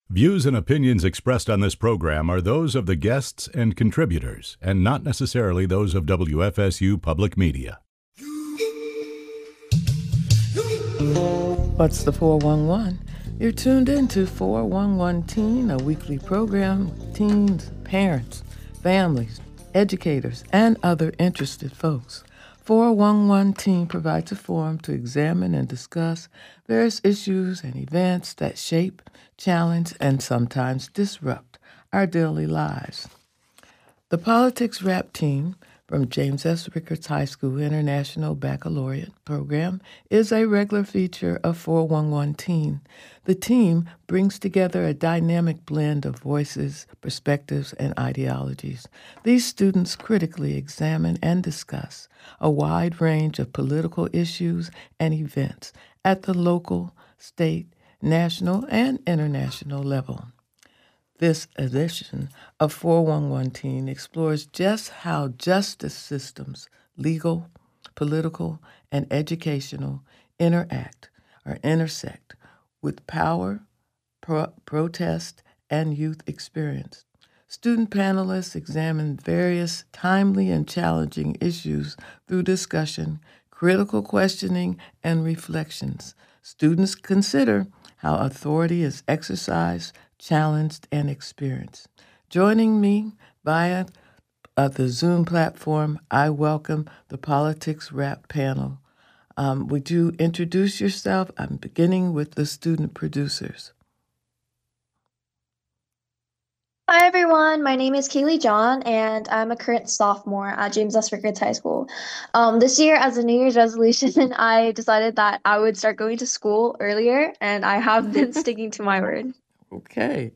Views and opinions expressed on this program are those of the guests and contributors, and not necessarily those of WFSU Public Media. What's the 411? You're tuned in to 411 Teen, a weekly program with teens, parents, families, educators, and other interested folks. 411 Teen provides a forum to examine and discuss various issues and events that shape, challenge, and sometimes disrupt our daily lives. The Politics Rap Team from James S. Rickards High School International Baccalaureate Program is a regular feature of 411 Teen. The team brings together a dynamic blend of voices, perspectives, and ideologies. These students critically examine and discuss a wide range of political issues and events at the local, state, national, and international level. This edition of 411 Teen explores just how justice systems, legal, political, and educational, interact or intersect with power, protest, and youth experience. Student panelists examine various timely and challenging issues through discussion, critical questioning, and reflections. Students consider how authority is exercised, challenged, and experienced. Joining me via the Zoom platform, I welcome the Politics Rap panel. Would you introduce yourself? I'm beginning with the student producers. Hi everyone, my name is Kaylee John and I'm a current sophomore at James S. Rickards High School. This year, as a New Year's resolution, I decided that I would start going to school earlier and I have been sticking to my word. Okay.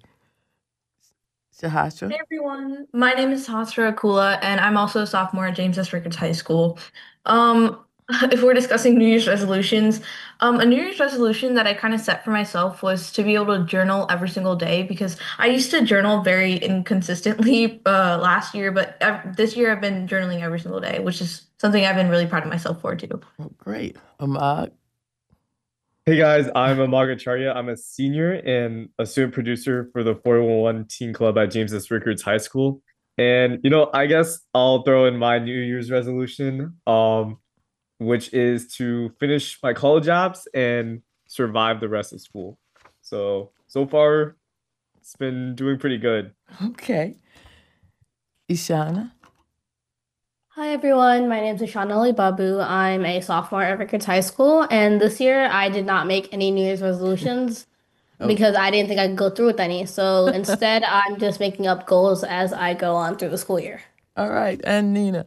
Shahasha? Hey everyone, my name is Hasra Akula, and I'm also a sophomore at James S. Rickards High School. If we're discussing New Year's resolutions, a New Year's resolution that I kind of set for myself was to be able to journal every single day because I used to journal very inconsistently last year, but this year I've been journaling every single day, which is something I've been really proud of myself for too. Oh, great. Ahmad? Hey guys, I'm Ahmad Acharya. I'm a senior and a student producer for the 411 Teen Club at James S. Rickards High School. And I guess I'll throw in my New Year's resolution, which is to finish my college apps and survive the rest of school. So far, it's been doing pretty good. Okay. Ishana? Hi everyone, my name is Ishana Ali Babu. I'm a sophomore at Rickards High School, and this year I did not make any New Year's resolutions because I didn't think I could go through with any. So instead, I'm just making up goals as I go on through the school year. All right. And Nina?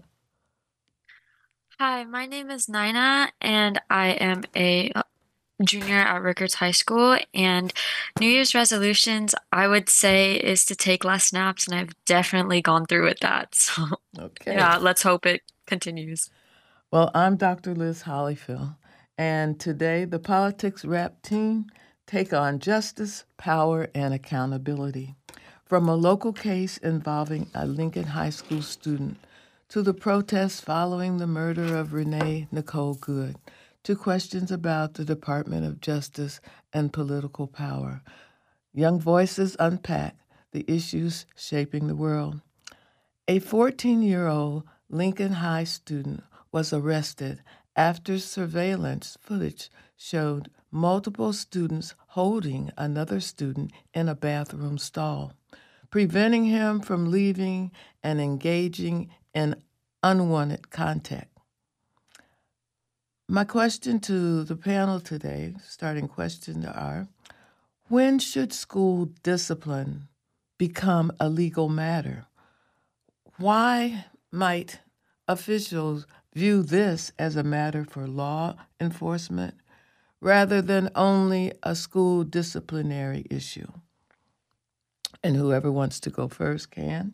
Hi, my name is Nina, and I am a junior at Rickards High School. And New Year's resolutions, I would say, is to take less naps, and I've definitely gone through with that. So, yeah, let's hope it continues. Well, I'm Dr. Liz Hollyfield, and today the Politics Rap Team take on justice, power, and accountability. From a local case involving a Lincoln High School student to the protests following the murder of Renee Nicole Good, to questions about the Department of Justice and political power. Young voices unpack the issues shaping the world. A 14-year-old Lincoln High student was arrested after surveillance footage showed multiple students holding another student in a bathroom stall, preventing him from leaving and engaging in unwanted contact. My question to the panel today, starting questions are, when should school discipline become a legal matter? Why might officials view this as a matter for law enforcement rather than only a school disciplinary issue? And whoever wants to go first can.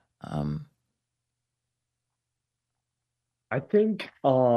I think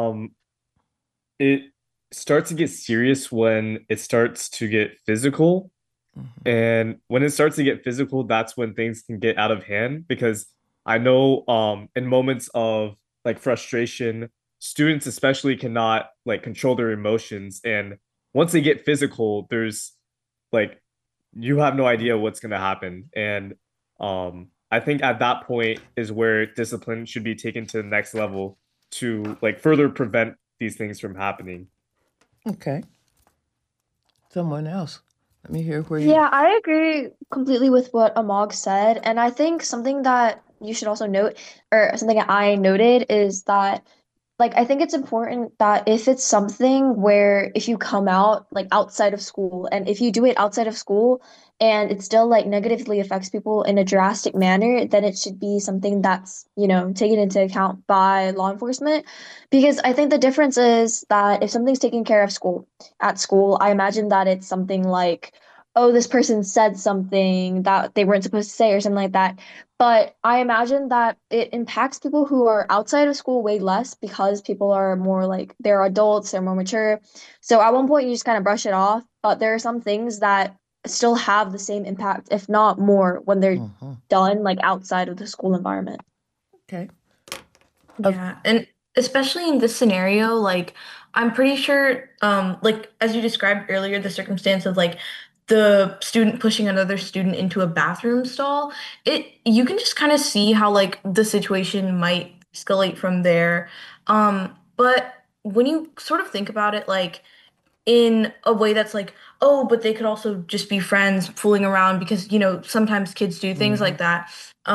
it starts to get serious when it starts to get physical. And when it starts to get physical, that's when things can get out of hand because I know in moments of like frustration, students especially cannot like control their emotions. And once they get physical, there's like you have no idea what's going to happen. And I think at that point is where discipline should be taken to the next level to like further prevent these things from happening. Okay. Someone else. Let me hear where you. Yeah, I agree completely with what Amog said. And I think something that you should also note, or something that I noted, is that like I think it's important that if it's something where if you come out like outside of school and if you do it outside of school and it still like negatively affects people in a drastic manner, then it should be something that's, taken into account by law enforcement. Because I think the difference is that if something's taken care of at school, I imagine that it's something like, oh, this person said something that they weren't supposed to say or something like that. But I imagine that it impacts people who are outside of school way less because people are more like they're adults, they're more mature. So at one point you just kind of brush it off, but there are some things that still have the same impact, if not more, when they're done like outside of the school environment. Okay. Yeah, and especially in this scenario, like I'm pretty sure, like as you described earlier, the circumstance of like the student pushing another student into a bathroom stall, you can just kind of see how like the situation might escalate from there. But when you sort of think about it, like in a way that's like, oh, but they could also just be friends fooling around because, sometimes kids do things like that.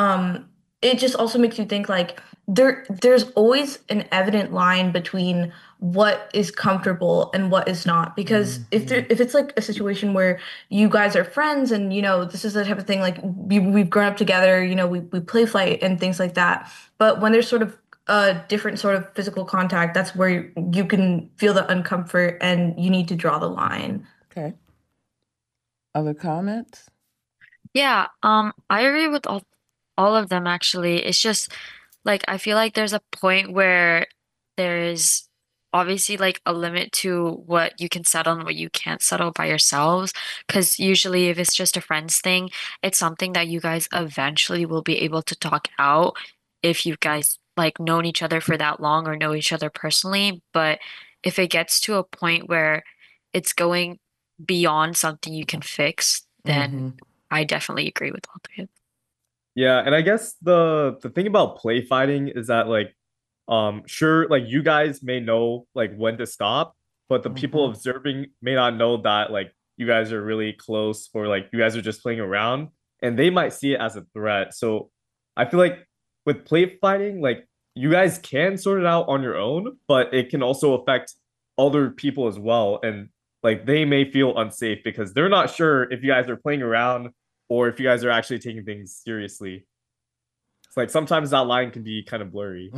It just also makes you think like there's always an evident line between what is comfortable and what is not. Because if it's like a situation where you guys are friends and this is the type of thing like we've grown up together, we play fight and things like that. But when there's sort of a different sort of physical contact, that's where you can feel the uncomfort and you need to draw the line. Okay. Other comments? Yeah, I agree with all of them actually. It's just like I feel like there's a point where there's obviously like a limit to what you can settle and what you can't settle by yourselves. Because usually if it's just a friends thing, it's something that you guys eventually will be able to talk out if you guys like known each other for that long or know each other personally. But if it gets to a point where it's going beyond something you can fix, then I definitely agree with all three of them. Yeah, and I guess the thing about play fighting is that like sure like you guys may know like when to stop, but the people observing may not know that like you guys are really close or like you guys are just playing around and they might see it as a threat. So I feel like with play fighting, like you guys can sort it out on your own, but it can also affect other people as well. And like they may feel unsafe because they're not sure if you guys are playing around or if you guys are actually taking things seriously. It's like sometimes that line can be kind of blurry.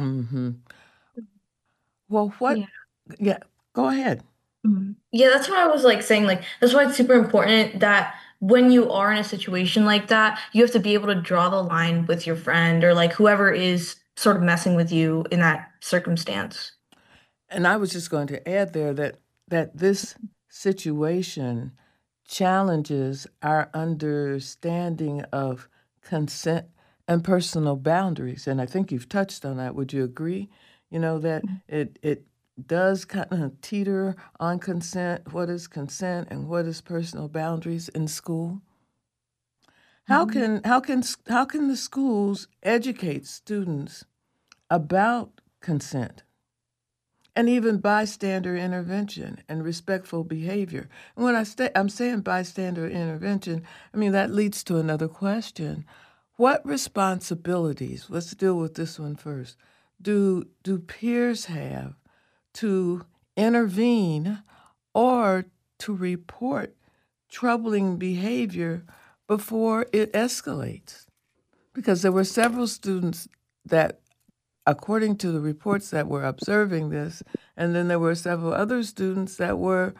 Well, what? Yeah. Yeah, go ahead. Yeah, that's what I was like saying. Like, that's why it's super important that when you are in a situation like that, you have to be able to draw the line with your friend or like whoever is sort of messing with you in that circumstance. And I was just going to add there that this situation challenges our understanding of consent and personal boundaries. And I think you've touched on that. Would you agree? That it does kind of teeter on consent. What is consent and what is personal boundaries in school? How can the schools educate students about consent and even bystander intervention and respectful behavior? And when I'm saying bystander intervention, I mean that leads to another question. What responsibilities, let's deal with this one first, do peers have to intervene or to report troubling behavior before it escalates? Because there were several students that, according to the reports, that were observing this, and then there were several other students that were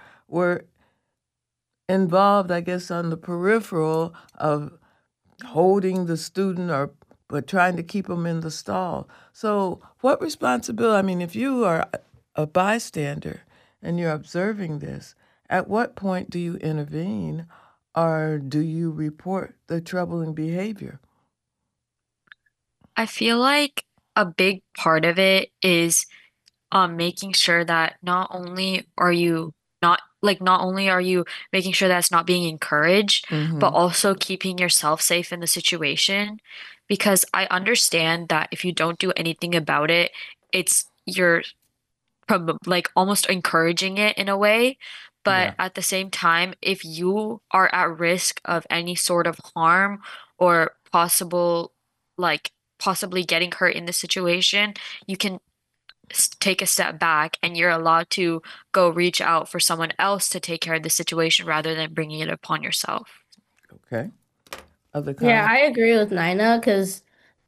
involved, I guess, on the peripheral of holding the student but trying to keep them in the stall. So what responsibility, I mean, if you are a bystander and you're observing this, at what point do you intervene or do you report the troubling behavior? I feel like a big part of it is making sure that not only are you not like not only are you making sure that's not being encouraged, but also keeping yourself safe in the situation. Because I understand that if you don't do anything about it, you're like almost encouraging it in a way. But Yeah. at the same time, if you are at risk of any sort of harm or like possibly getting hurt in the situation, you can take a step back and you're allowed to go reach out for someone else to take care of the situation rather than bringing it upon yourself. Okay. Other Yeah, comments? I agree with Nina because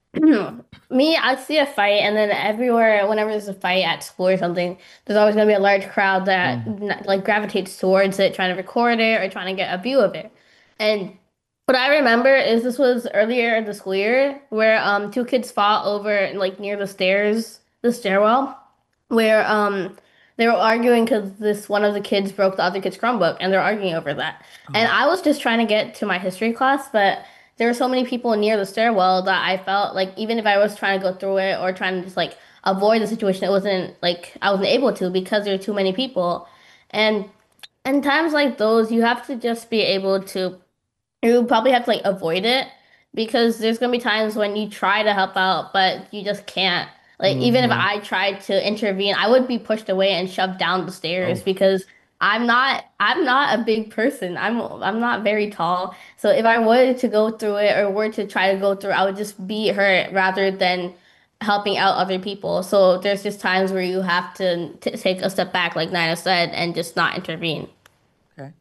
me, I see a fight, and then everywhere, whenever there's a fight at school or something, there's always going to be a large crowd that like gravitates towards it, trying to record it or trying to get a view of it. And what I remember is this was earlier in the school year where two kids fought over like near the stairs, the stairwell, where they were arguing because this one of the kids broke the other kid's Chromebook, and they're arguing over that. And I was just trying to get to my history class, but there were so many people near the stairwell that I felt like even if I was trying to go through it or trying to just like avoid the situation, it wasn't like I wasn't able to because there were too many people. And in times like those, you have to just be able to, you probably have to like avoid it because there's gonna be times when you try to help out, but you just can't. Like even if I tried to intervene, I would be pushed away and shoved down the stairs Oh, because I'm not a big person. I'm not very tall. So if I were to go through it or were to try to go through, I would just be hurt rather than helping out other people. So there's just times where you have to t take a step back, like Nina said, and just not intervene. okay.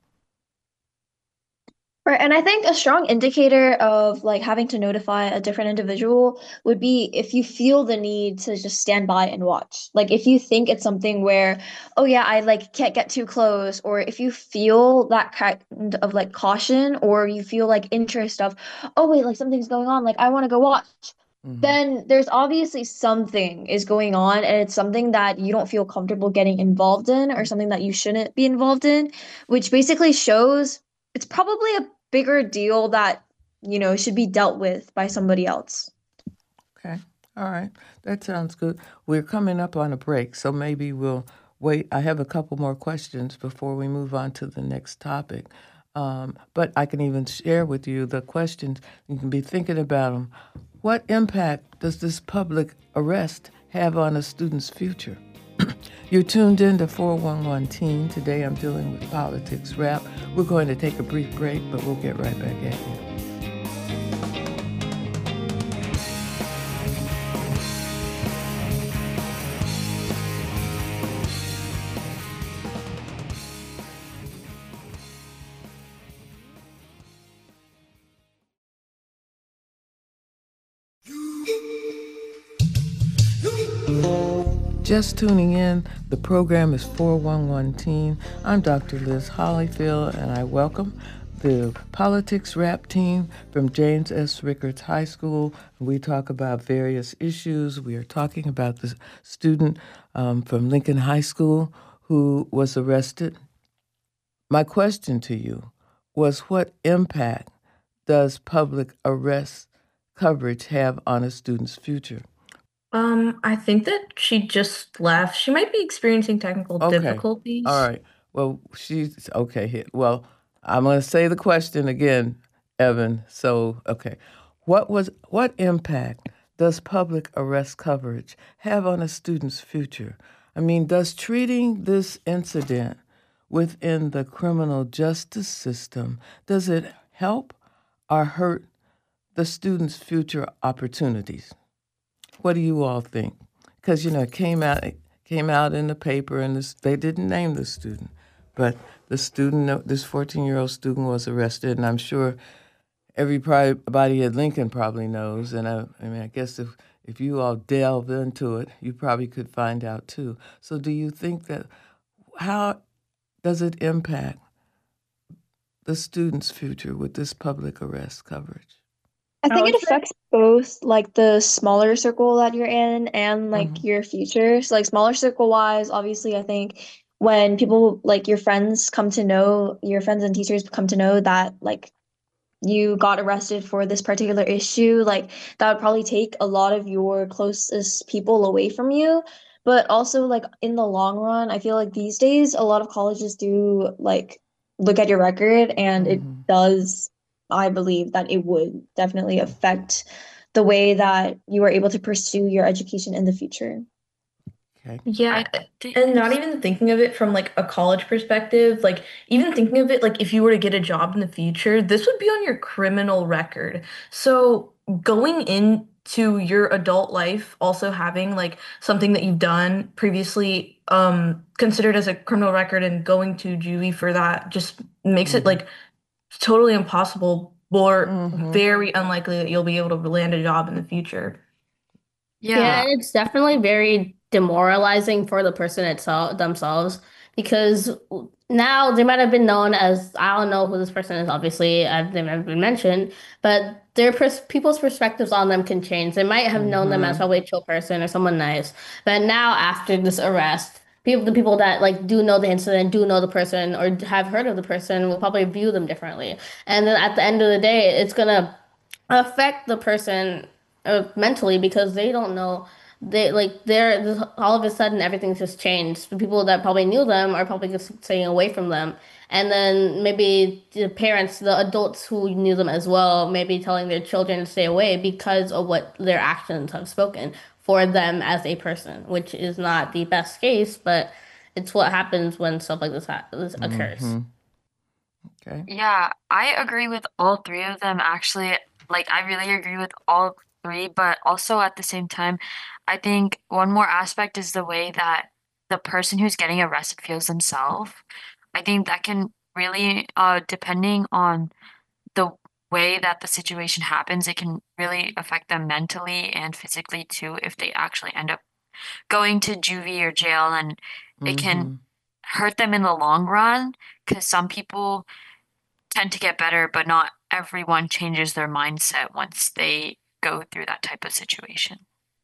Right, and I think a strong indicator of like having to notify a different individual would be if you feel the need to just stand by and watch. Like if you think it's something where, oh yeah, I like can't get too close, or if you feel that kind of like caution, or you feel like interest of, oh wait, like something's going on, like I want to go watch, then there's obviously something is going on, and it's something that you don't feel comfortable getting involved in, or something that you shouldn't be involved in, which basically shows it's probably a bigger deal that, should be dealt with by somebody else. Okay. All right. That sounds good. We're coming up on a break, so maybe we'll wait. I have a couple more questions before we move on to the next topic. But I can even share with you the questions. You can be thinking about them. What impact does this public arrest have on a student's future? You're tuned in to 411 Teen. Today I'm dealing with politics rap. We're going to take a brief break, but we'll get right back at you. Just tuning in, the program is 411 Teen. I'm Dr. Liz Hollyfield, and I welcome the politics rap team from James S. Rickards High School. We talk about various issues. We are talking about the student from Lincoln High School who was arrested. My question to you was, what impact does public arrest coverage have on a student's future? I think that she just left. She might be experiencing technical Okay. difficulties. All right. Well, she's okay here. Well, I'm going to say the question again, Evan. So, okay. What impact does public arrest coverage have on a student's future? I mean, does treating this incident within the criminal justice system, does it help or hurt the student's future opportunities? What do you all think? Because, it came out in the paper, and they didn't name the student, but the student, this 14-year-old student, was arrested, and I'm sure everybody at Lincoln probably knows. And I guess if you all delve into it, you probably could find out too. So, do you think how does it impact the student's future with this public arrest coverage? I I think would it say, affects both like the smaller circle that you're in and like your future. So like smaller circle wise, obviously I think when people like your friends and teachers come to know that like you got arrested for this particular issue, like that would probably take a lot of your closest people away from you. but also like in the long run, I feel like these days a lot of colleges do like look at your record, and it Mhm. does, I believe that it would definitely affect the way that you are able to pursue your education in the future. Okay. Yeah, I think and not even thinking of it from like a college perspective, like even thinking of it like if you were to get a job in the future, this would be on your criminal record. So going into your adult life also having like something that you've done previously considered as a criminal record and going to juvie for that just makes it Mhm. like totally impossible or Mhm. very unlikely that you'll be able to land a job in the future. Yeah, yeah. it's definitely very demoralizing for the person itself themselves because now they might have been known as I don't know who this person is. Obviously, they've never been mentioned, but people's perspectives on them can change. They might have known them as Mhm. probably a chill person or someone nice, but now after this arrest, the people that like do know the incident, do know the person, or have heard of the person will probably view them differently. And then at the end of the day, it's gonna affect the person mentally because they don't know they're all of a sudden everything's just changed. The people that probably knew them are probably just staying away from them, and then maybe the parents, the adults who knew them as well, maybe telling their children to stay away because of what their actions have spoken for them as a person, which is not the best case, but it's what happens when stuff like this occurs. Mhm. Okay. Yeah, I agree with all three of them actually. Like I really agree with all three, but also at the same time, I think one more aspect is the way that the person who's getting arrested feels themselves. I think that can really, depending on the way that the situation happens, it can really affect them mentally and physically too if they actually end up going to juvie or jail, and it can Mhm. hurt them in the long run because some people tend to get better, but not everyone changes their mindset once they go through that type of situation.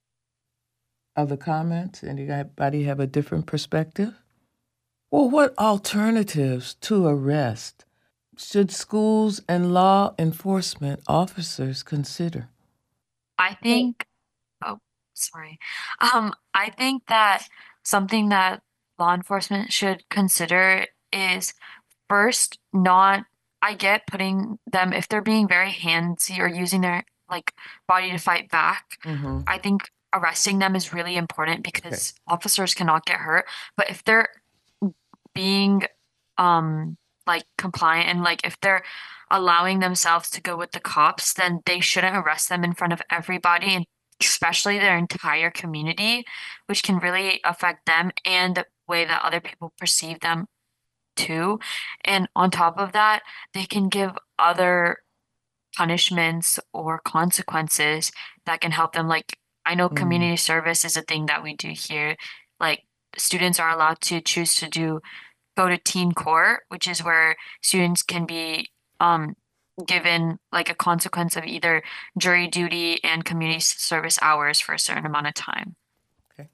Other comments? Anybody have a different perspective? Well, what alternatives to arrest should schools and law enforcement officers consider? I think, oh, sorry. I think that something that law enforcement should consider is first not, I get putting them, if they're being very handsy or using their like body to fight back, Mhm. I think arresting them is really important Okay. because officers cannot get hurt. But if they're being like compliant and like if they're allowing themselves to go with the cops, then they shouldn't arrest them in front of everybody and especially their entire community, which can really affect them and the way that other people perceive them too. And on top of that, they can give other punishments or consequences that can help them. Like, I know Mm. community service is a thing that we do here. Like, students are allowed to choose to go to teen court, which is where students can be given like a consequence of either jury duty and community service hours for a certain amount of time. Okay.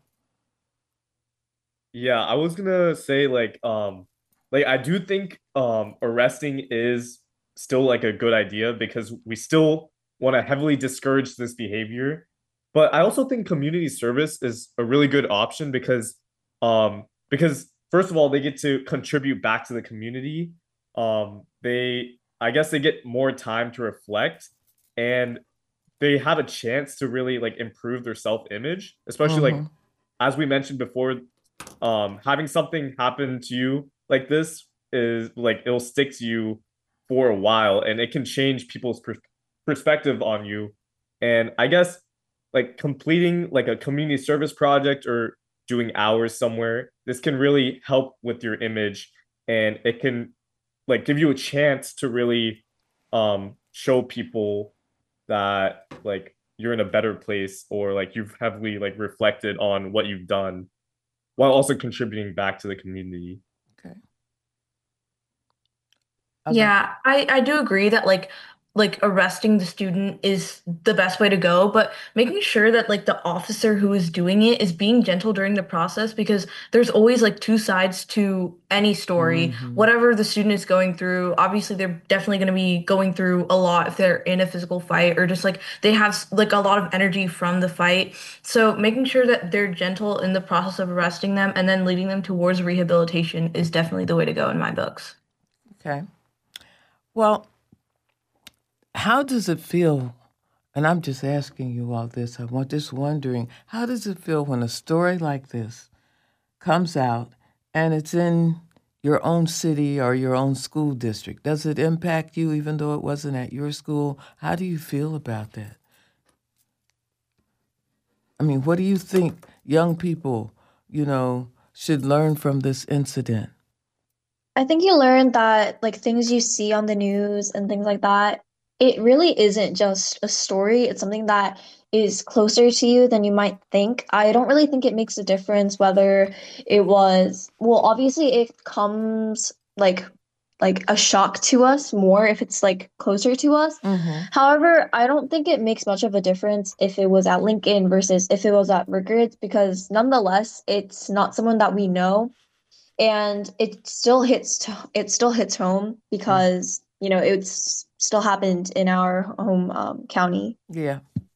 Yeah, I was gonna say like I do think arresting is still like a good idea because we still want to heavily discourage this behavior. But I also think community service is a really good option because first of all they get to contribute back to the community. They I guess they get more time to reflect and they have a chance to really like improve their self-image, especially like Mhm. as we mentioned before, having something happen to you like this is like it'll stick to you for a while and it can change people's perspective on you. And I guess like completing like a community service project or doing hours somewhere, this can really help with your image and it can like give you a chance to really show people that like you're in a better place or like you've heavily like reflected on what you've done while also contributing back to the community. Okay. Other. Yeah, I do agree that like like arresting the student is the best way to go, but making sure that like the officer who is doing it is being gentle during the process, because there's always like two sides to any story. Whatever the student is going through, obviously they're definitely going to be going through a lot if they're in a physical fight, or just like they have like a lot of energy from the fight. So making sure that they're gentle in the process of arresting them and then leading them towards rehabilitation is definitely the way to go in my books. Okay. Well, how does it feel? And I'm just asking you all this. I'm just wondering, how does it feel when a story like this comes out and it's in your own city or your own school district? Does it impact you even though it wasn't at your school? How do you feel about that? I mean, what do you think young people, should learn from this incident? I think you learn that like things you see on the news and things like that, it really isn't just a story. It's something that is closer to you than you might think. I don't really think it makes a difference whether it was, well, obviously it comes like a shock to us more if it's like closer to us. However, I don't think it makes much of a difference if it was at Lincoln versus if it was at Rickards, because nonetheless, it's not someone that we know, and it still hits home because it's still happened in our home county. Yeah.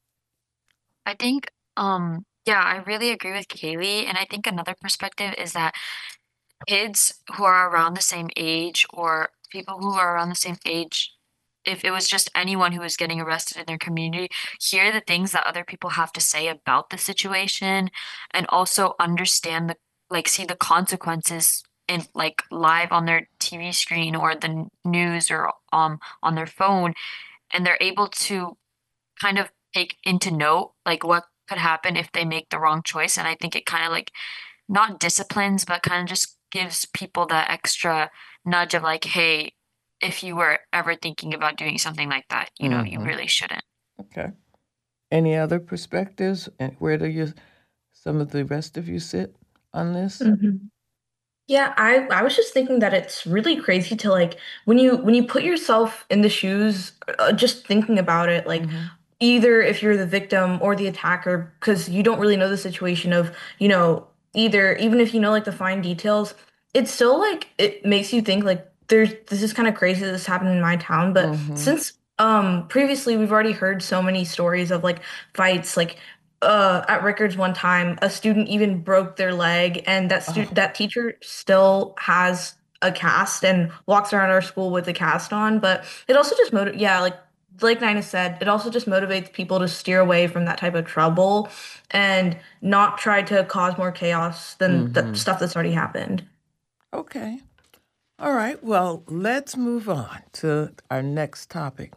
I think, yeah, I really agree with Kaylee. And I think another perspective is that kids who are around the same age, or people who are around the same age, if it was just anyone who was getting arrested in their community, hear the things that other people have to say about the situation, and also understand see the consequences in like live on their TV screen or the news, or on their phone, and they're able to kind of take into note like what could happen if they make the wrong choice. And I think it kind of like not disciplines, but kind of just gives people that extra nudge of like, hey, if you were ever thinking about doing something like that, you really shouldn't. Okay. Any other perspectives? And where do some of the rest of you sit on this? Yeah, I was just thinking that it's really crazy to like when you put yourself in the shoes, just thinking about it, like either if you're the victim or the attacker, because you don't really know the situation of, either, even if you know like the fine details, it's still like it makes you think like this is kind of crazy that this happened in my town. But since previously we've already heard so many stories of like fights, like at Rickards one time, a student even broke their leg, and that teacher still has a cast and walks around our school with a cast on. But it also just yeah, like Nina said, it also just motivates people to steer away from that type of trouble and not try to cause more chaos than the stuff that's already happened. Okay. All right. Well, let's move on to our next topic.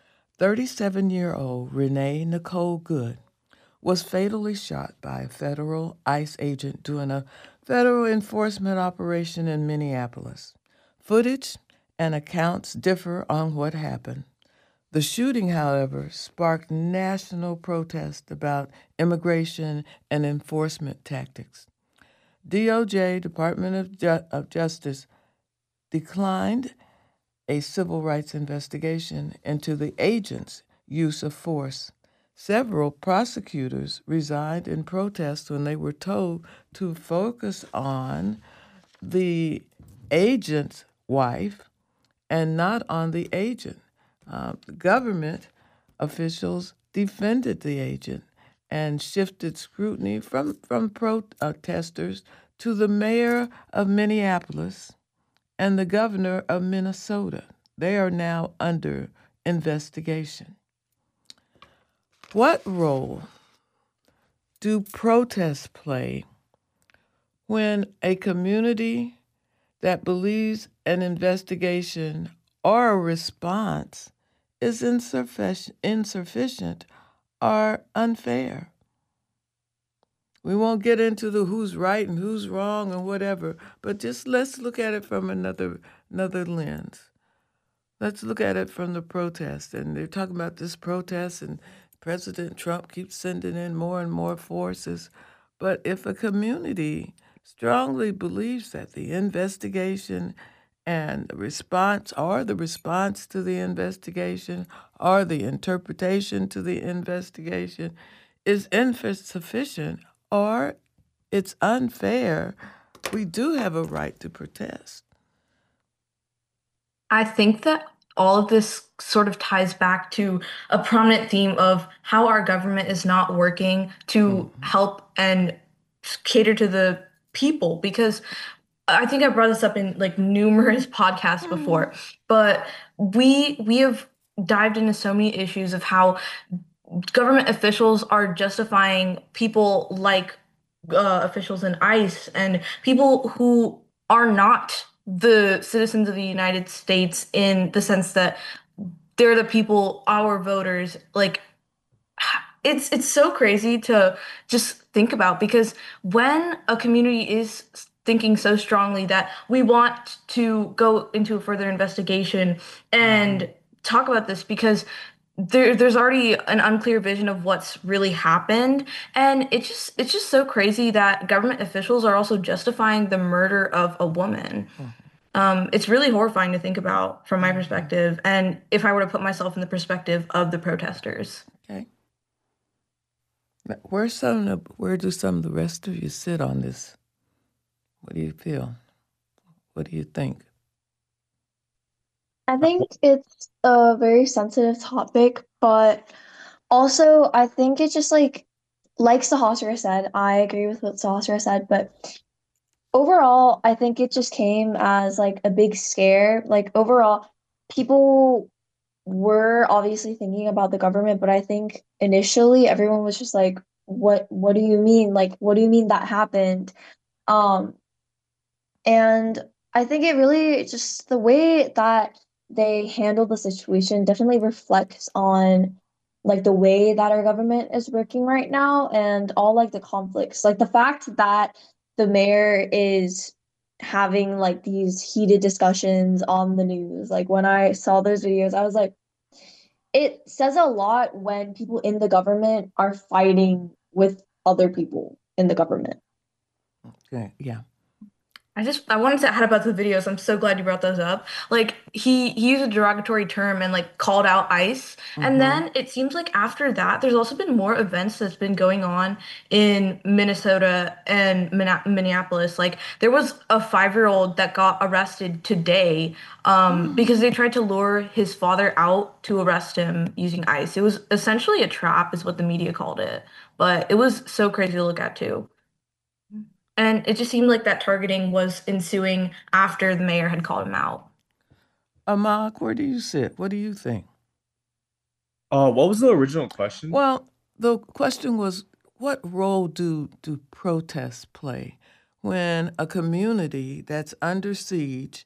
37-year-old Renee Nicole Good was fatally shot by a federal ICE agent during a federal enforcement operation in Minneapolis. Footage and accounts differ on what happened. The shooting, however, sparked national protest about immigration and enforcement tactics. DOJ, Department of Justice, declined a civil rights investigation into the agent's use of force. Several prosecutors resigned in protest when they were told to focus on the agent's wife and not on the agent. Government officials defended the agent and shifted scrutiny from protesters to the mayor of Minneapolis and the governor of Minnesota. They are now under investigation. What role do protests play when a community that believes an investigation or a response is insufficient or unfair? We won't get into the who's right and who's wrong and whatever, but just let's look at it from another lens. Let's look at it from the protest. And they're talking about this protest, and President Trump keeps sending in more and more forces. But if a community strongly believes that the investigation and the response to the investigation or the interpretation to the investigation is insufficient or it's unfair, we do have a right to protest. I think that all of this sort of ties back to a prominent theme of how our government is not working to help and cater to the people, because I think I brought this up in like numerous podcasts before, but we have dived into so many issues of how government officials are justifying people like officials in ICE and people who are not the citizens of the United States, in the sense that they're the people, our voters. Like, it's so crazy to just think about, because when a community is thinking so strongly that we want to go into a further investigation and talk about this, because there's already an unclear vision of what's really happened, and it's just so crazy that government officials are also justifying the murder of a woman. It's really horrifying to think about from my perspective, and if I were to put myself in the perspective of the protesters. Okay. Where do some of the rest of you sit on this? What do you feel? What do you think? I think it's a very sensitive topic, but also I think it's just like Sahasra said, I agree with what Sahasra said, but overall, I think it just came as like a big scare. Like overall, people were obviously thinking about the government, but I think initially everyone was just like, what do you mean? Like, what do you mean that happened? Um, and I think it really just the way that they handled the situation definitely reflects on like the way that our government is working right now and all like the conflicts. Like the fact that the mayor is having like these heated discussions on the news. Like when I saw those videos, I was like, it says a lot when people in the government are fighting with other people in the government. Okay, yeah. I wanted to add about the videos. I'm so glad you brought those up. Like he used a derogatory term and like called out ICE. And then it seems like after that, there's also been more events that's been going on in Minnesota and Minneapolis. Like there was a 5-year-old that got arrested today because they tried to lure his father out to arrest him using ICE. It was essentially a trap, is what the media called it. But it was so crazy to look at too. And it just seemed like that targeting was ensuing after the mayor had called him out. Amok, where do you sit? What do you think? What was the original question? Well, the question was, what role do protests play when a community that's under siege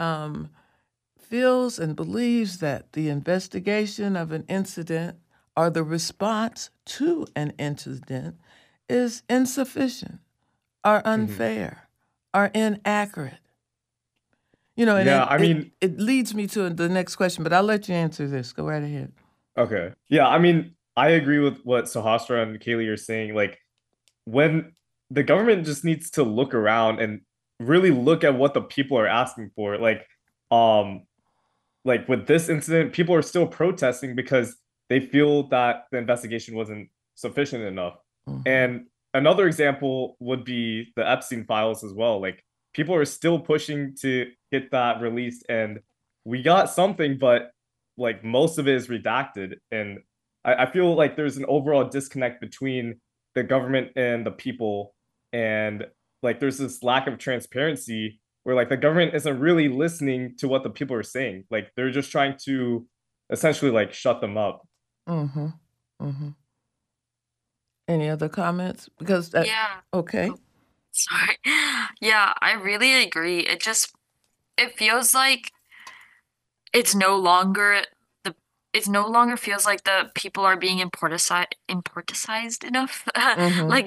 feels and believes that the investigation of an incident or the response to an incident is insufficient, are unfair, are inaccurate? You know, and Yeah, it leads me to the next question, but I'll let you answer this. Go right ahead. okay. Yeah, I agree with what Sahasra and Kaylee are saying. Like, when the government just needs to look around and really look at what the people are asking for. Um, like with this incident, people are still protesting because they feel that the investigation wasn't sufficient enough. And another example would be the Epstein files as well. Like people are still pushing to get that released, and we got something, but like most of it is redacted. And I feel like there's an overall disconnect between the government and the people, and like there's this lack of transparency where like the government isn't really listening to what the people are saying. Like they're just trying to essentially like shut them up. Mm-hmm. Mm-hmm. Any other comments? Because Yeah. okay. Sorry. Yeah, I really agree. It feels like it's no longer it no longer feels like the people are being importicized enough. Like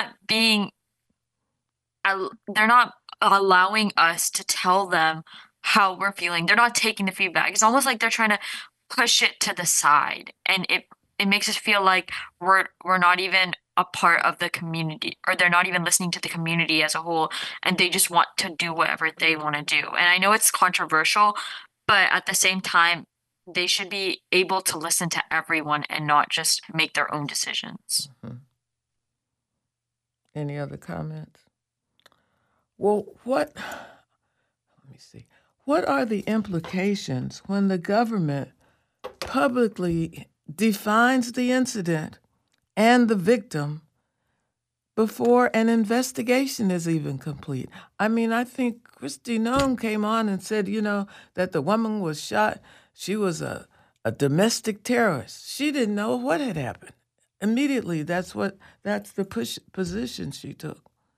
they're not allowing us to tell them how we're feeling. They're not taking the feedback. It's almost like they're trying to push it to the side, and it makes us feel like we're not even a part of the community, or they're not even listening to the community as a whole, and they just want to do whatever they want to do. And I know it's controversial, but at the same time, they should be able to listen to everyone and not just make their own decisions. Any other comments? Well, let me see. What are the implications when the government publicly defines the incident and the victim before an investigation is even complete? I mean, I think Kristi Noem came on and said, that the woman was shot. She was a domestic terrorist. She didn't know what had happened. Immediately, that's the position she took.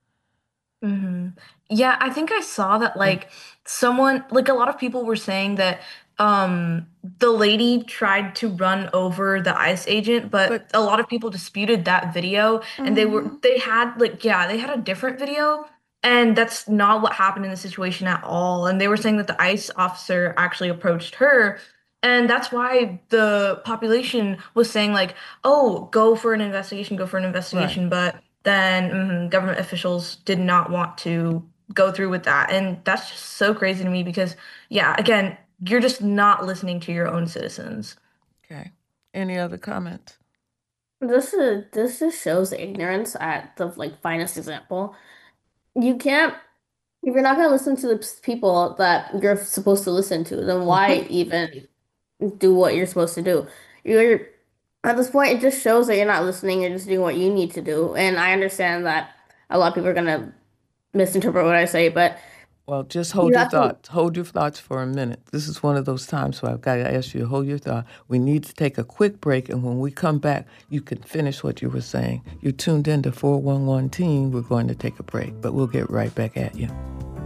Yeah, I think I saw that someone, a lot of people were saying that the lady tried to run over the ICE agent, but a lot of people disputed that video, and they had a different video, and that's not what happened in the situation at all. And they were saying that the ICE officer actually approached her, and that's why the population was saying oh, go for an investigation, Right. but then government officials did not want to go through with that. And that's just so crazy to me because, yeah, again, you're just not listening to your own citizens. Okay. Any other comments? This just shows ignorance at the finest example. You can't If you're not gonna listen to the people that you're supposed to listen to, then why even do what you're supposed to do? You're At this point, it just shows that you're not listening. You're just doing what you need to do. And I understand that a lot of people are gonna misinterpret what I say, but Well, just you hold your have to. thoughts. Hold your thoughts for a minute. This is one of those times where I've got to ask you to hold your thought. We need to take a quick break, and when we come back, you can finish what you were saying. You're tuned in to 411 Teen. We're going to take a break, but we'll get right back at you.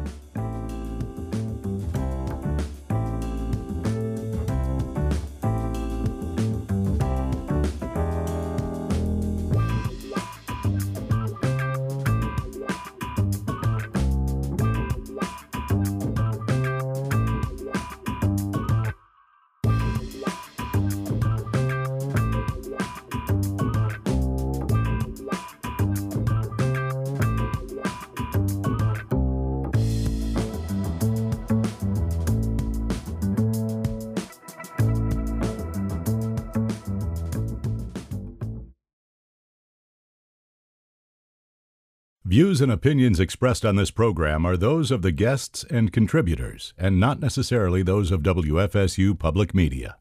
Views and opinions expressed on this program are those of the guests and contributors, and not necessarily those of WFSU Public Media.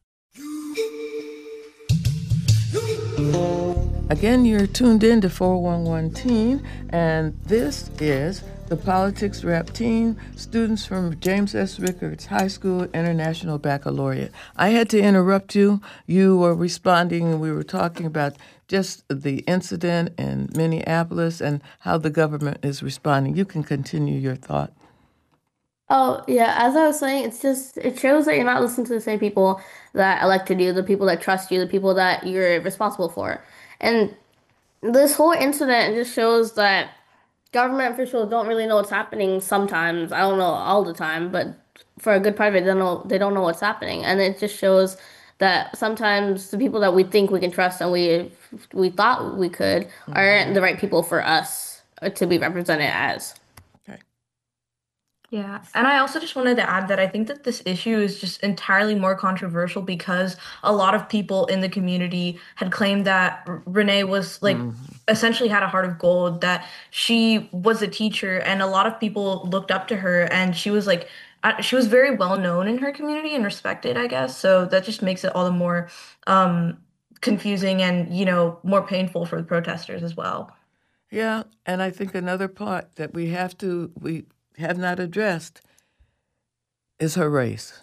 Again, you're tuned in to 411 Teen, and this is the Politics Rep Teen, students from James S. Rickards High School International Baccalaureate. I had to interrupt you. You were responding, and we were talking about just the incident in Minneapolis and how the government is responding. You can continue your thought. Oh, yeah, as I was saying, it shows that you're not listening to the same people that elected you, the people that trust you, the people that you're responsible for. And this whole incident just shows that government officials don't really know what's happening sometimes. I don't know all the time, but for a good part of it, they don't know what's happening. And it just shows that sometimes the people that we think we can trust and we thought we could aren't the right people for us to be represented as. Okay. Yeah, and I also just wanted to add that I think that this issue is just entirely more controversial because a lot of people in the community had claimed that Renee was essentially had a heart of gold, that she was a teacher, and a lot of people looked up to her, and she was she was very well known in her community and respected, I guess. So that just makes it all the more confusing and, more painful for the protesters as well. Yeah, and I think another part that we have not addressed is her race.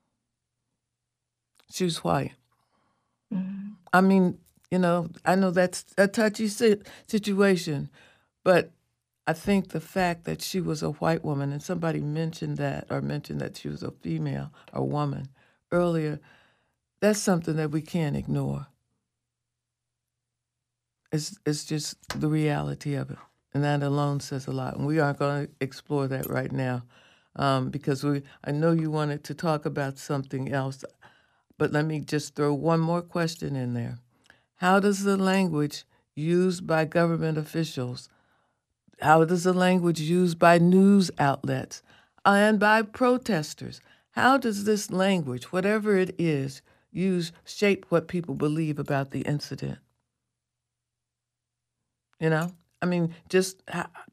She was white. Mhm. I mean, I know that's a touchy situation, but I think the fact that she was a white woman, and somebody mentioned that she was a female or woman earlier, that's something that we can't ignore. It's just the reality of it. And that alone says a lot. And we aren't going to explore that right now because I know you wanted to talk about something else. But let me just throw one more question in there. How does the language used by government officials? How does the language used by news outlets and by protesters? How does this language, whatever it is, shape what people believe about the incident? I mean, just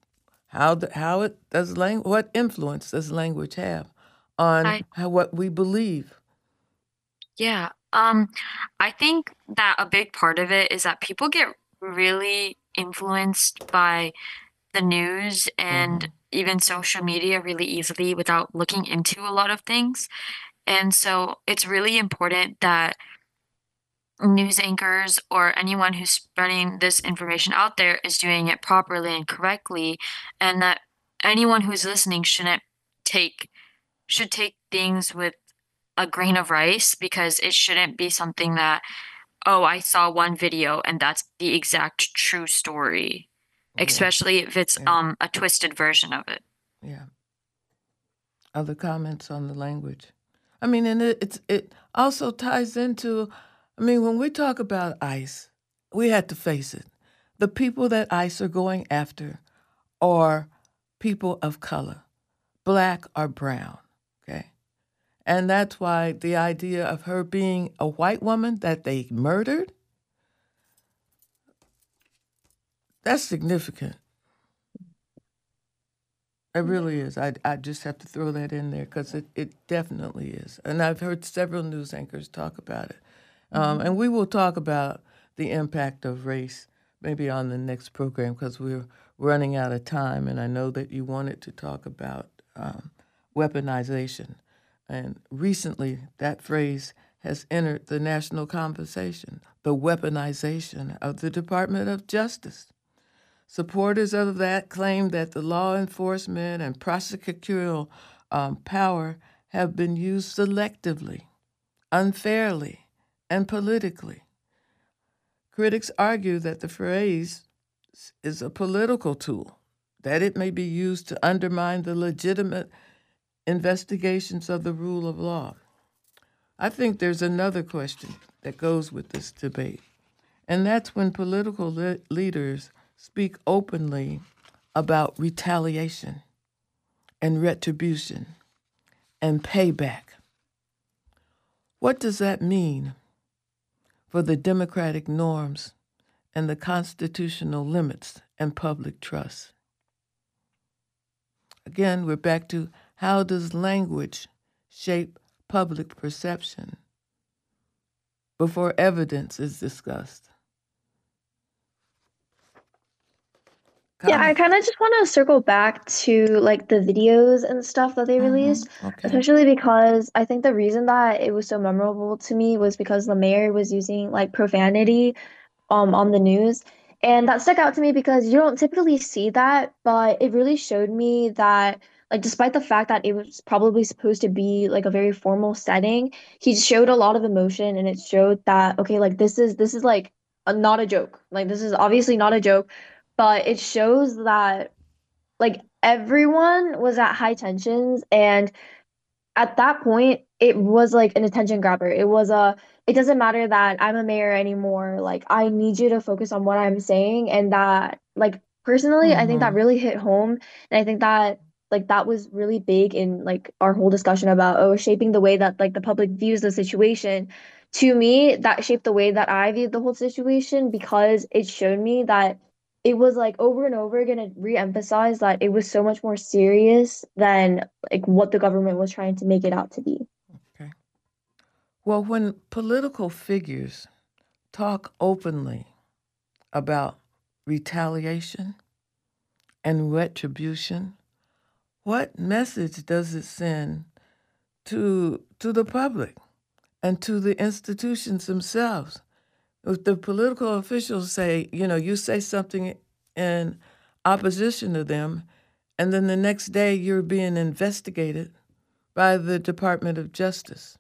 what influence does language have on what we believe? Yeah. I think that a big part of it is that people get really influenced by the news and even social media really easily without looking into a lot of things. And so it's really important that news anchors or anyone who's spreading this information out there is doing it properly and correctly, and that anyone who's listening should take things with a grain of rice, because it shouldn't be something that, oh, I saw one video and that's the exact true story, especially if it's a twisted version of it. Yeah. Other comments on the language? I mean, and it also ties into, I mean, when we talk about ICE, we have to face it. The people that ICE are going after are people of color, black or brown, okay? And that's why the idea of her being a white woman that they murdered, that's significant. It really is. I just have to throw that in there because it definitely is. And I've heard several news anchors talk about it. And we will talk about the impact of race maybe on the next program because we're running out of time. And I know that you wanted to talk about weaponization. And recently, that phrase has entered the national conversation, the weaponization of the Department of Justice. Supporters of that claim that the law enforcement and prosecutorial power have been used selectively, unfairly, and politically. Critics argue that the phrase is a political tool, that it may be used to undermine the legitimate investigations of the rule of law. I think there's another question that goes with this debate, and that's when political leaders speak openly about retaliation and retribution and payback. What does that mean for the democratic norms and the constitutional limits and public trust? Again, we're back to how does language shape public perception before evidence is discussed? Yeah, I kind of just want to circle back to like the videos and stuff that they released, especially because I think the reason that it was so memorable to me was because the mayor was using like profanity on the news. And that stuck out to me because you don't typically see that, but it really showed me that like despite the fact that it was probably supposed to be like a very formal setting, he showed a lot of emotion and it showed that okay, like this is like not a joke. Like this is obviously not a joke, but it shows that like everyone was at high tensions and at that point, it was like an attention grabber. It doesn't matter that I'm a mayor anymore. Like, I need you to focus on what I'm saying. And that, like, personally, I think that really hit home. And I think that, like, that was really big in, like, our whole discussion about, shaping the way that, like, the public views the situation. To me, that shaped the way that I viewed the whole situation because it showed me that it was like over and over again to re-emphasize that it was so much more serious than like what the government was trying to make it out to be. Okay. Well, when political figures talk openly about retaliation and retribution, what message does it send to the public and to the institutions themselves? If the political officials say, you say something in opposition to them, and then the next day you're being investigated by the Department of Justice.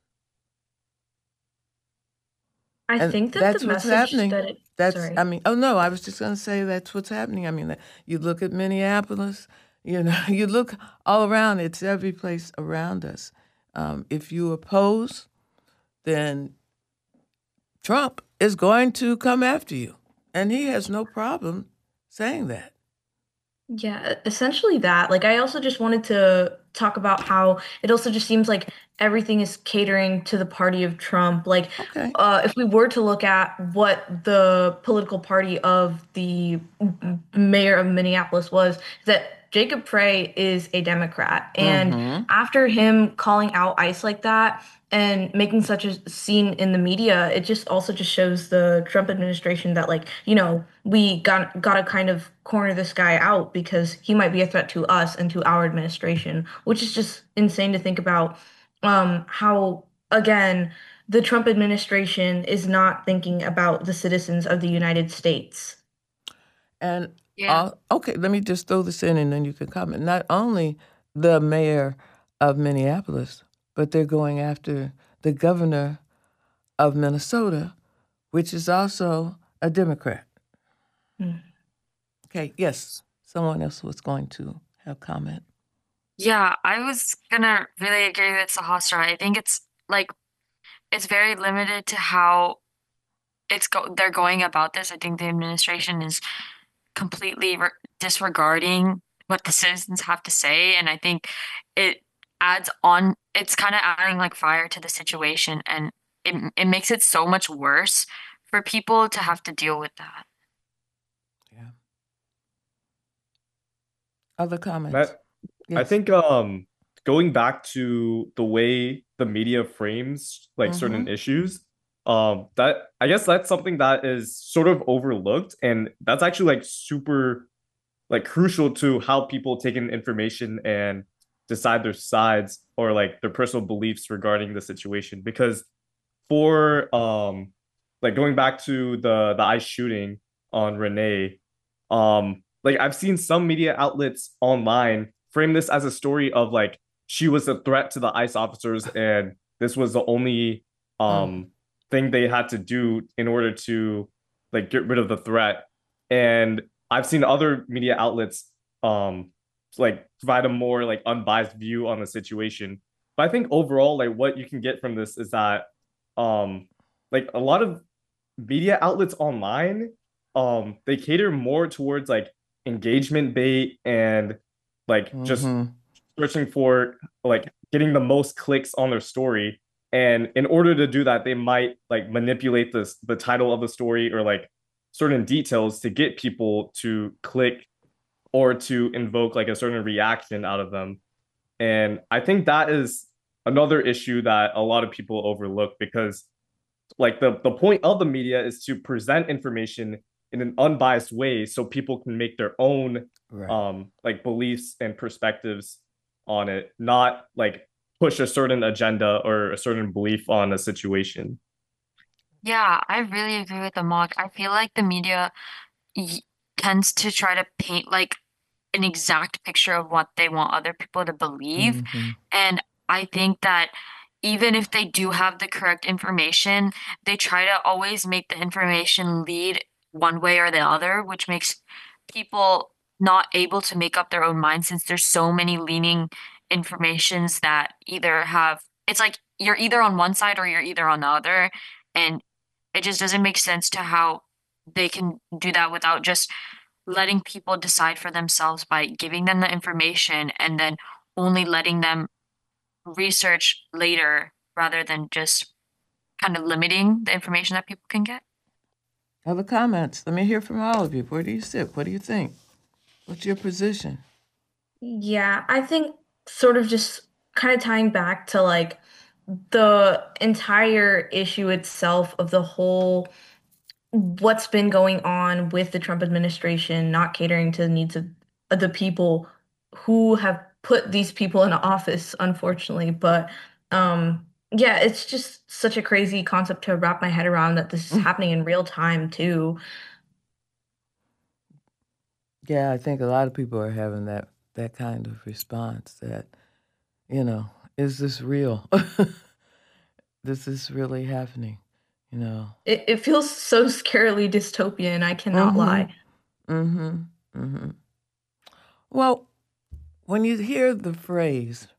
I think that's the what's message happening. Sorry. I was just going to say that's what's happening. I mean, you look at Minneapolis, you look all around, it's every place around us. If you oppose, then Trump is going to come after you. And he has no problem saying that. Yeah, essentially that. Like, I also just wanted to talk about how it also just seems like everything is catering to the party of Trump. Like, Okay. if we were to look at what the political party of the mayor of Minneapolis was, that Jacob Frey is a Democrat. And Mm-hmm. after him calling out ICE like that and making such a scene in the media, it just also just shows the Trump administration that, like, we gotta kind of corner this guy out because he might be a threat to us and to our administration, which is just insane to think about. How again the Trump administration is not thinking about the citizens of the United States. And Yeah. okay, let me just throw this in and then you can comment. Not only the mayor of Minneapolis, but they're going after the governor of Minnesota, which is also a Democrat. Mm. Okay, yes, someone else was going to have comment. Yeah, I was gonna really agree with Sahasra. I think it's like it's very limited to how they're going about this. I think the administration is completely disregarding what the citizens have to say, and I think it adds on. It's kind of adding like fire to the situation, and it makes it so much worse for people to have to deal with that. Yeah. Other comments? That I Yes. think going back to the way the media frames like certain issues, that I guess that's something that is sort of overlooked, and that's actually like super like crucial to how people take in information and decide their sides or like their personal beliefs regarding the situation. Because for like going back to the ICE shooting on Renee, like I've seen some media outlets online frame this as a story of like she was a threat to the ICE officers and this was the only thing they had to do in order to like get rid of the threat. And I've seen other media outlets like provide a more like unbiased view on the situation. But I think overall, like what you can get from this is that like a lot of media outlets online, they cater more towards like engagement bait and like just searching for like getting the most clicks on their story. And in order to do that, they might like manipulate the title of the story or like certain details to get people to click or to invoke like a certain reaction out of them. And I think that is another issue that a lot of people overlook because like the point of the media is to present information in an unbiased way so people can make their own like beliefs and perspectives on it, not like push a certain agenda or a certain belief on a situation. Yeah, I really agree with Amok. I feel like the media y tends to try to paint like an exact picture of what they want other people to believe. And I think that even if they do have the correct information, they try to always make the information lead one way or the other, which makes people not able to make up their own mind since there's so many leaning informations that either have it's like you're either on one side or you're either on the other. And it just doesn't make sense to how they can do that without just letting people decide for themselves by giving them the information and then only letting them research later rather than just kind of limiting the information that people can get. Other comments? Let me hear from all of you. Where do you sit? What do you think? What's your position? Yeah, I think sort of just kind of tying back to like the entire issue itself of the whole what's been going on with the Trump administration not catering to the needs of the people who have put these people in office, unfortunately. But yeah, it's just such a crazy concept to wrap my head around that this is happening in real time too. Yeah, I think a lot of people are having that kind of response that, is this real? This is really happening, It feels so scarily dystopian, I cannot lie. Well, when you hear the phrase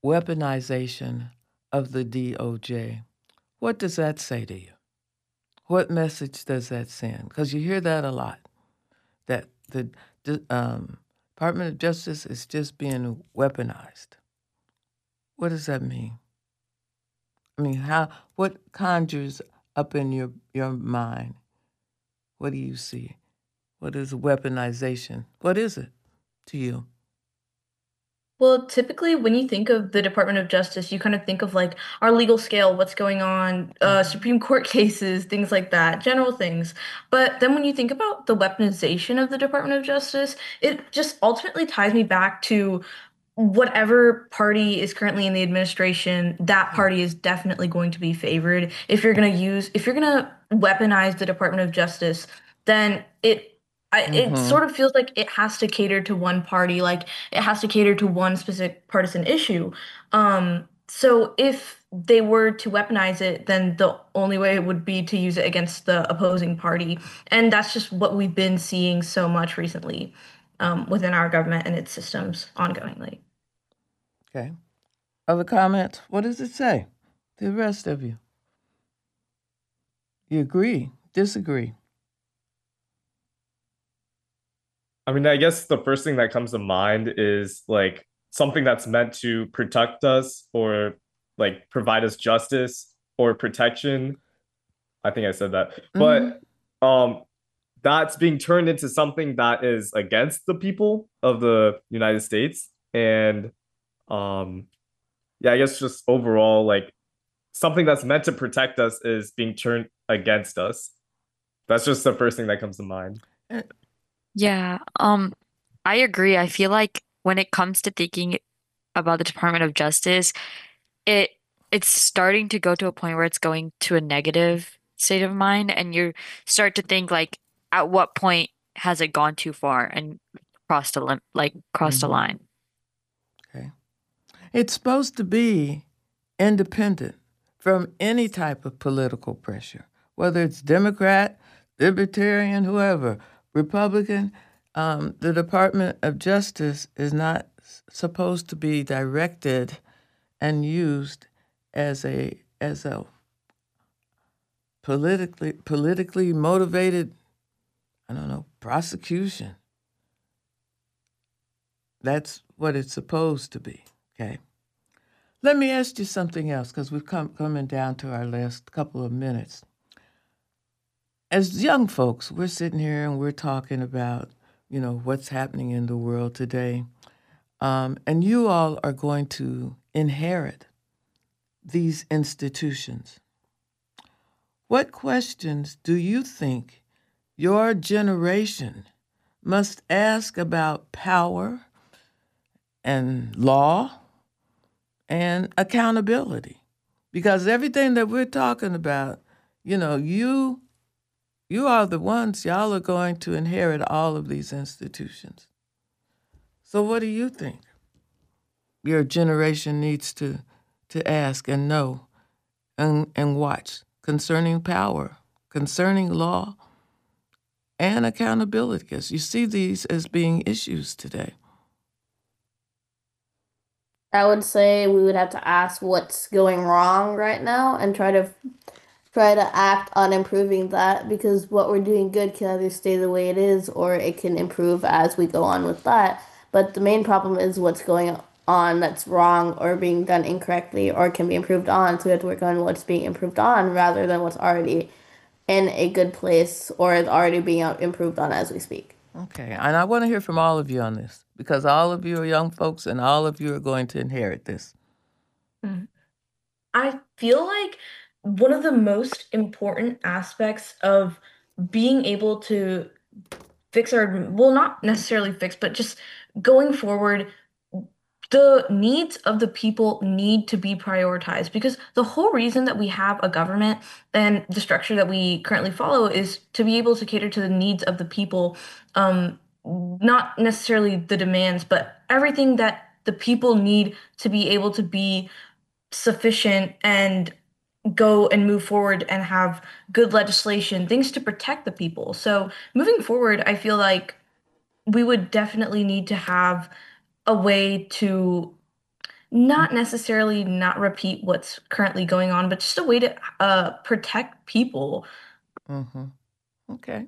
weaponization of the DOJ, what does that say to you? what message does that send? Because you hear that a lot, that the Department of Justice is just being weaponized. What does that mean? I mean, what conjures up in your mind? What do you see? What is weaponization? What is it to you? Well, typically, when you think of the Department of Justice, you kind of think of like our legal scale, what's going on, Supreme Court cases, things like that, general things. But then when you think about the weaponization of the Department of Justice, it just ultimately ties me back to whatever party is currently in the administration, that party is definitely going to be favored. If you're gonna weaponize the Department of Justice, then it Mm-hmm. sort of feels like it has to cater to one party, like it has to cater to one specific partisan issue. So if they were to weaponize it, then the only way would be to use it against the opposing party, and that's just what we've been seeing so much recently, within our government and its systems ongoingly. Okay. Other comments? What does it say? The rest of you. You agree? Disagree? I mean, I guess the first thing that comes to mind is like something that's meant to protect us or like provide us justice or protection. I think I said that. Mm-hmm. But that's being turned into something that is against the people of the United States. And yeah, I guess just overall, like something that's meant to protect us is being turned against us. That's just the first thing that comes to mind. Yeah, I agree. I feel like when it comes to thinking about the Department of Justice, it it's starting to go to a point where it's going to a negative state of mind, and you start to think like, at what point has it gone too far and crossed the Mm-hmm. line? Okay. It's supposed to be independent from any type of political pressure, whether it's Democrat, Libertarian, whoever, Republican. The Department of Justice is not supposed to be directed and used as a politically motivated, I don't know, prosecution. That's what it's supposed to be. Okay. Let me ask you something else, because we've coming down to our last couple of minutes. As young folks, we're sitting here and we're talking about, what's happening in the world today. And you all are going to inherit these institutions. What questions do you think your generation must ask about power and law and accountability? Because everything that we're talking about, you are the ones, y'all are going to inherit all of these institutions. So what do you think your generation needs to ask and know and watch concerning power, concerning law, and accountability? Because you see these as being issues today. I would say we would have to ask what's going wrong right now and try to act on improving that, because what we're doing good can either stay the way it is or it can improve as we go on with that. But the main problem is what's going on that's wrong or being done incorrectly or can be improved on. So we have to work on what's being improved on rather than what's already in a good place or is already being improved on as we speak. Okay, and I want to hear from all of you on this, because all of you are young folks and all of you are going to inherit this. I feel like one of the most important aspects of being able to fix well, not necessarily fix, but just going forward, the needs of the people need to be prioritized, because the whole reason that we have a government and the structure that we currently follow is to be able to cater to the needs of the people, not necessarily the demands, but everything that the people need to be able to be sufficient and go and move forward and have good legislation, things to protect the people. So moving forward, I feel like we would definitely need to have a way to not necessarily not repeat what's currently going on, but just a way to protect people. Mm-hmm. Okay.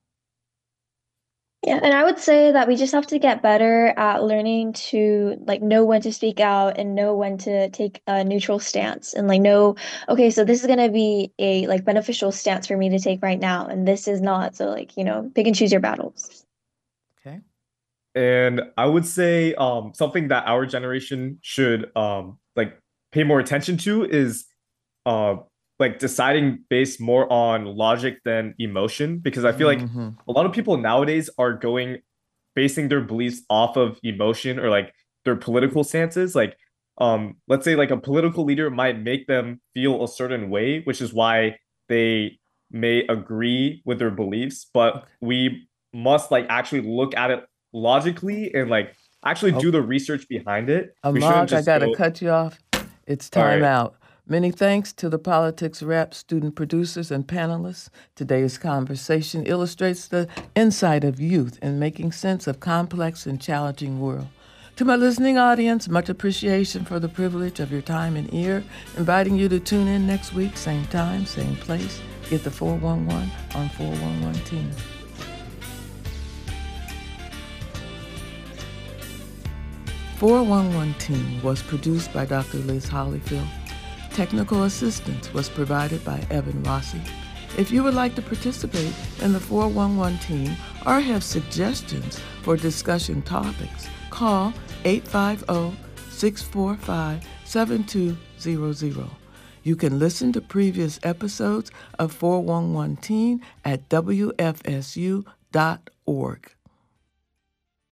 Yeah, and I would say that we just have to get better at learning to like know when to speak out and know when to take a neutral stance and like know, okay, so this is gonna be a like beneficial stance for me to take right now, and this is not. So like, pick and choose your battles. Okay. And I would say something that our generation should like pay more attention to is uh like deciding based more on logic than emotion, because I feel like Mm-hmm. a lot of people nowadays are basing their beliefs off of emotion or like their political stances. Like let's say like a political leader might make them feel a certain way, which is why they may agree with their beliefs, but Okay. we must like actually look at it logically and like actually Oh, do the research behind it. We shouldn't Amog, I just gotta go, cut you off. It's all time right. out. Many thanks to the Politics Rap student producers and panelists. Today's conversation illustrates the insight of youth in making sense of complex and challenging world. To my listening audience, much appreciation for the privilege of your time and ear. Inviting you to tune in next week, same time, same place. Get the 411 on 411 Team. 411 Team was produced by Dr. Liz Hollyfield. Technical assistance was provided by Evan Rossi. If you would like to participate in the 411 Team or have suggestions for discussion topics, call 850-645-7200. You can listen to previous episodes of 411 Teen at WFSU.org.